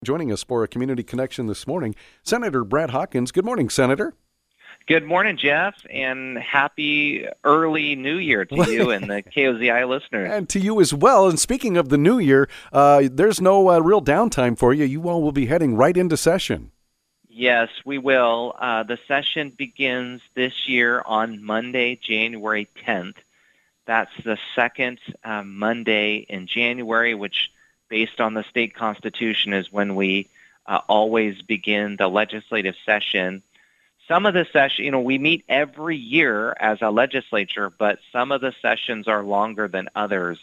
Joining us for a community connection this morning, Senator Brad Hawkins. Good morning, Senator. Good morning, Jeff, and happy early New Year to you and the KOZI listeners. And to you as well. And speaking of the new year, there's no real downtime for you. You all will be heading right into session. Yes, we will. The session begins this year on Monday, January 10th. That's the second Monday in January, which, based on the state constitution, is when we always begin the legislative session. Some of the session, we meet every year as a legislature, but some of the sessions are longer than others.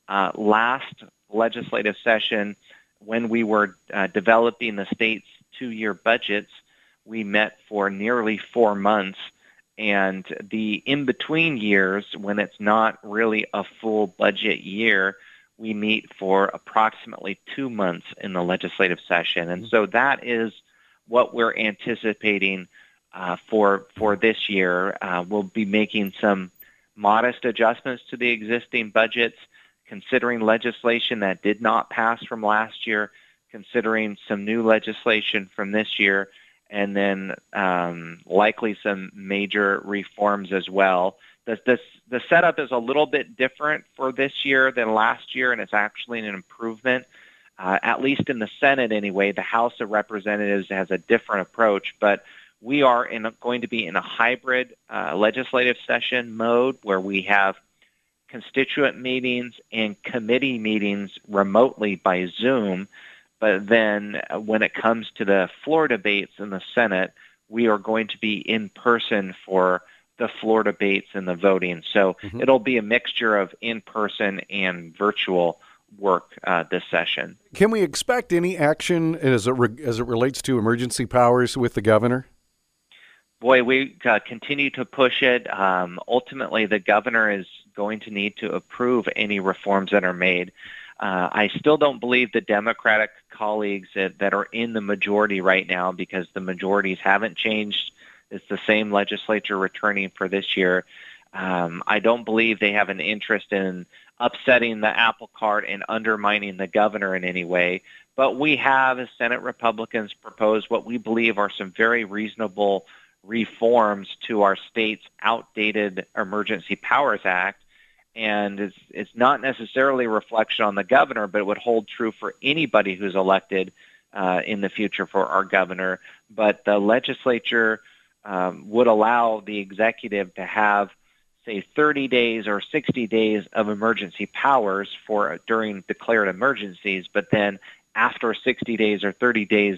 Last legislative session, when we were developing the state's two-year budgets, we met for nearly 4 months. And the in-between years, when it's not really a full budget year, we meet for approximately 2 months in the legislative session. And so that is what we're anticipating for this year. We'll be making some modest adjustments to the existing budgets, considering legislation that did not pass from last year, considering some new legislation from this year, and then likely some major reforms as well. The setup is a little bit different for this year than last year, and it's actually an improvement. At least in the Senate anyway. The House of Representatives has a different approach, but we are going to be in a hybrid legislative session mode where we have constituent meetings and committee meetings remotely by Zoom. But then when it comes to the floor debates in the Senate, we are going to be in person for the floor debates and the voting. So it'll be a mixture of in-person and virtual work this session. Can we expect any action as it relates to emergency powers with the governor? Boy, we continue to push it. Ultimately, the governor is going to need to approve any reforms that are made. I still don't believe the Democratic colleagues that are in the majority right now, because the majorities haven't changed. It's the same legislature returning for this year. I don't believe they have an interest in upsetting the apple cart and undermining the governor in any way. But we have, as Senate Republicans, proposed what we believe are some very reasonable reforms to our state's outdated Emergency Powers Act. And it's not necessarily a reflection on the governor, but it would hold true for anybody who's elected in the future for our governor. But the legislature would allow the executive to have, say, 30 days or 60 days of emergency powers during declared emergencies. But then after 60 days or 30 days,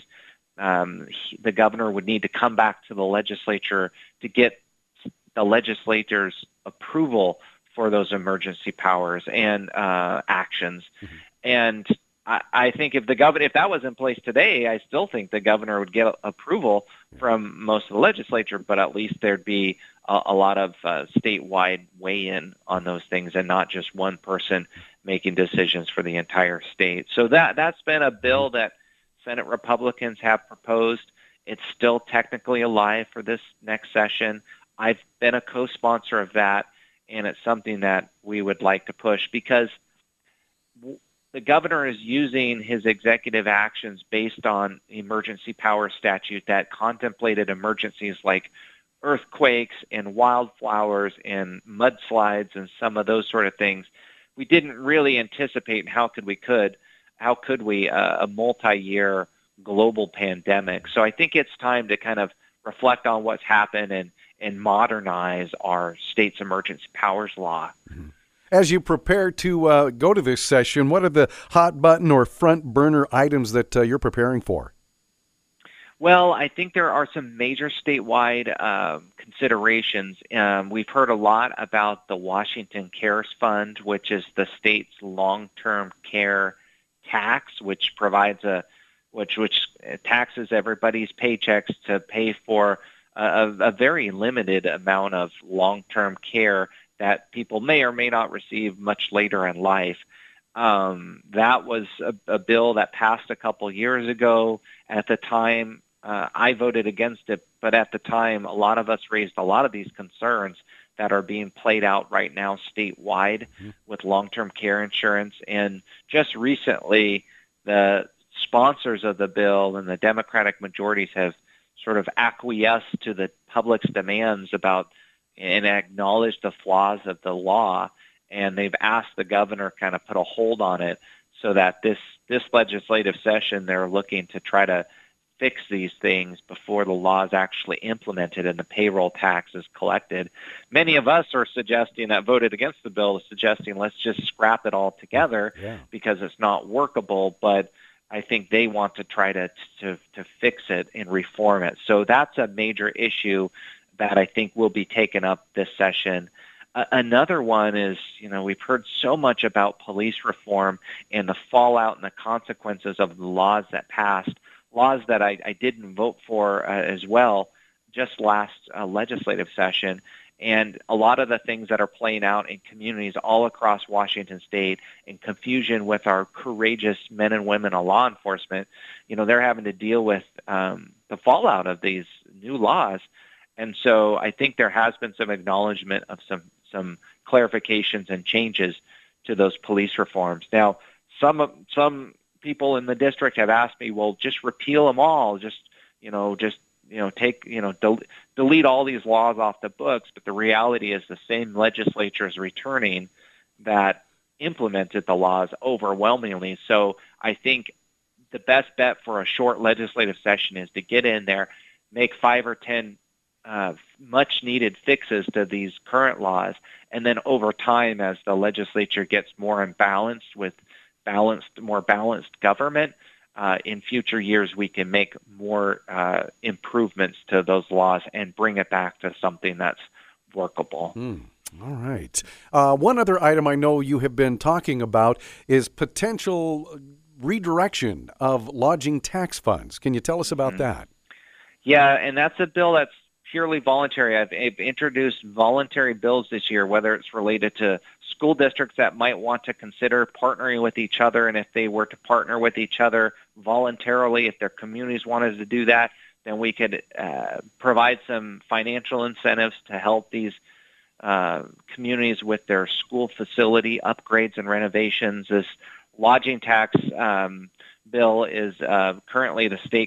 the governor would need to come back to the legislature to get the legislature's approval for those emergency powers and actions. And I think if that was in place today, I still think the governor would get approval from most of the legislature, but at least there'd be a lot of statewide weigh-in on those things and not just one person making decisions for the entire state. So that's been a bill that Senate Republicans have proposed. It's still technically alive for this next session. I've been a co-sponsor of that, and it's something that we would like to push because the governor is using his executive actions based on emergency power statute that contemplated emergencies like earthquakes and wildflowers and mudslides and some of those sort of things. We didn't really anticipate how could we a multi-year global pandemic. So I think it's time to kind of reflect on what's happened and modernize our state's emergency powers law. As you prepare to go to this session, what are the hot button or front burner items that you're preparing for? Well, I think there are some major statewide considerations. We've heard a lot about the Washington Cares Fund, which is the state's long-term care tax, which provides which taxes everybody's paychecks to pay for a very limited amount of long-term care that people may or may not receive much later in life. That was a bill that passed a couple years ago. At the time, I voted against it, but at the time, a lot of us raised a lot of these concerns that are being played out right now statewide with long-term care insurance. And just recently, the sponsors of the bill and the Democratic majorities have sort of acquiesced to the public's demands about and acknowledged the flaws of the law, and they've asked the governor kind of put a hold on it so that this legislative session they're looking to try to fix these things before the law is actually implemented and the payroll tax is collected. Many of us are suggesting that voted against the bill is suggesting let's just scrap it all together because it's not workable, but I think they want to try to fix it and reform it. So that's a major issue that I think will be taken up this session. Another one is, we've heard so much about police reform and the fallout and the consequences of the laws that passed, laws that I didn't vote for as well just last legislative session. And a lot of the things that are playing out in communities all across Washington state in confusion with our courageous men and women of law enforcement, they're having to deal with the fallout of these new laws. And so I think there has been some acknowledgement of some clarifications and changes to those police reforms. Now, some people in the district have asked me, well, just repeal them all, delete all these laws off the books. But the reality is the same legislature is returning that implemented the laws overwhelmingly. So I think the best bet for a short legislative session is to get in there, make 5 or 10 much-needed fixes to these current laws, and then over time, as the legislature gets more imbalanced with more balanced government, in future years we can make more improvements to those laws and bring it back to something that's workable. All right. One other item I know you have been talking about is potential redirection of lodging tax funds. Can you tell us about that? Yeah, and that's a bill that's purely voluntary. I've introduced voluntary bills this year, whether it's related to school districts that might want to consider partnering with each other, and if they were to partner with each other voluntarily, if their communities wanted to do that, then we could provide some financial incentives to help these communities with their school facility upgrades and renovations. This lodging tax bill is currently the state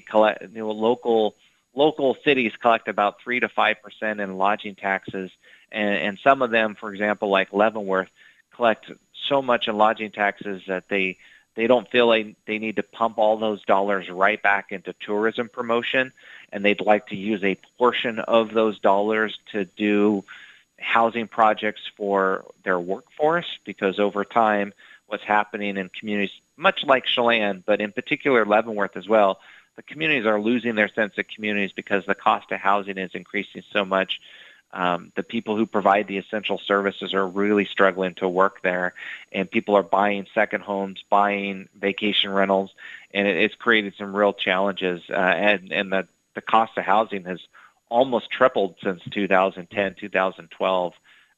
local cities collect about 3 to 5% in lodging taxes, and some of them, for example, like Leavenworth, collect so much in lodging taxes that they don't feel like they need to pump all those dollars right back into tourism promotion, and they'd like to use a portion of those dollars to do housing projects for their workforce, because over time what's happening in communities, much like Chelan, but in particular Leavenworth as well, the communities are losing their sense of communities because the cost of housing is increasing so much. The people who provide the essential services are really struggling to work there, and people are buying second homes, buying vacation rentals, and it's created some real challenges. And the cost of housing has almost tripled since 2010, 2012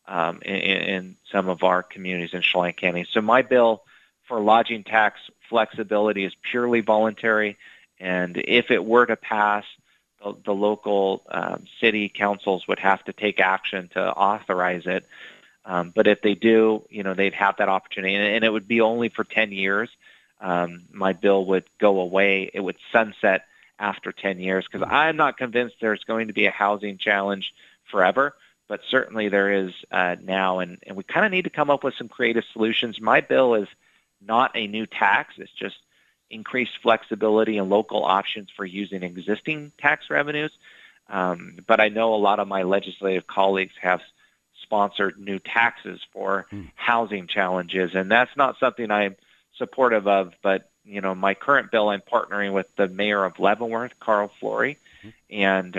in some of our communities in Chelan County. So my bill for lodging tax flexibility is purely voluntary. And if it were to pass, the local city councils would have to take action to authorize it. But if they do, they'd have that opportunity. And it would be only for 10 years. My bill would go away. It would sunset after 10 years, because I'm not convinced there's going to be a housing challenge forever. But certainly there is now. And we kind of need to come up with some creative solutions. My bill is not a new tax. It's just increased flexibility and local options for using existing tax revenues. But I know a lot of my legislative colleagues have sponsored new taxes for housing challenges, and that's not something I'm supportive of. But, my current bill, I'm partnering with the mayor of Leavenworth, Carl Flory, and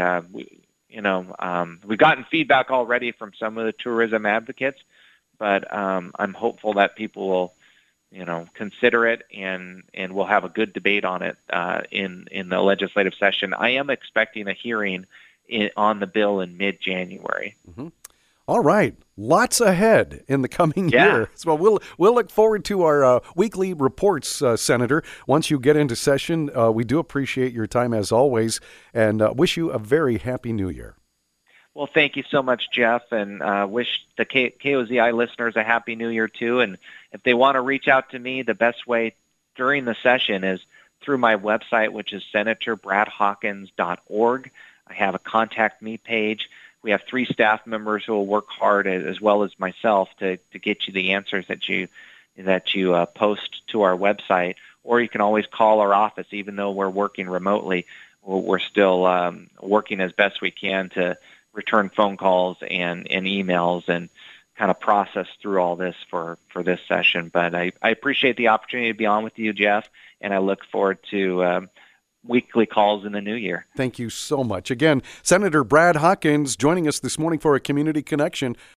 we've gotten feedback already from some of the tourism advocates, but I'm hopeful that people will consider it, and we'll have a good debate on it in the legislative session. I am expecting a hearing on the bill in mid-January. All right. Lots ahead in the coming year. So we'll look forward to our weekly reports, Senator. Once you get into session, we do appreciate your time as always, and wish you a very happy New Year. Well, thank you so much, Jeff, and wish the KOZI listeners a happy New Year, too. And if they want to reach out to me, the best way during the session is through my website, which is senatorbradhawkins.org. I have a contact me page. We have 3 staff members who will work hard, as well as myself, to get you the answers that you post to our website. Or you can always call our office, even though we're working remotely. We're still working as best we can to return phone calls and emails and kind of process through all this for this session. But I appreciate the opportunity to be on with you, Jeff, and I look forward to weekly calls in the new year. Thank you so much. Again, Senator Brad Hawkins joining us this morning for a Community Connection.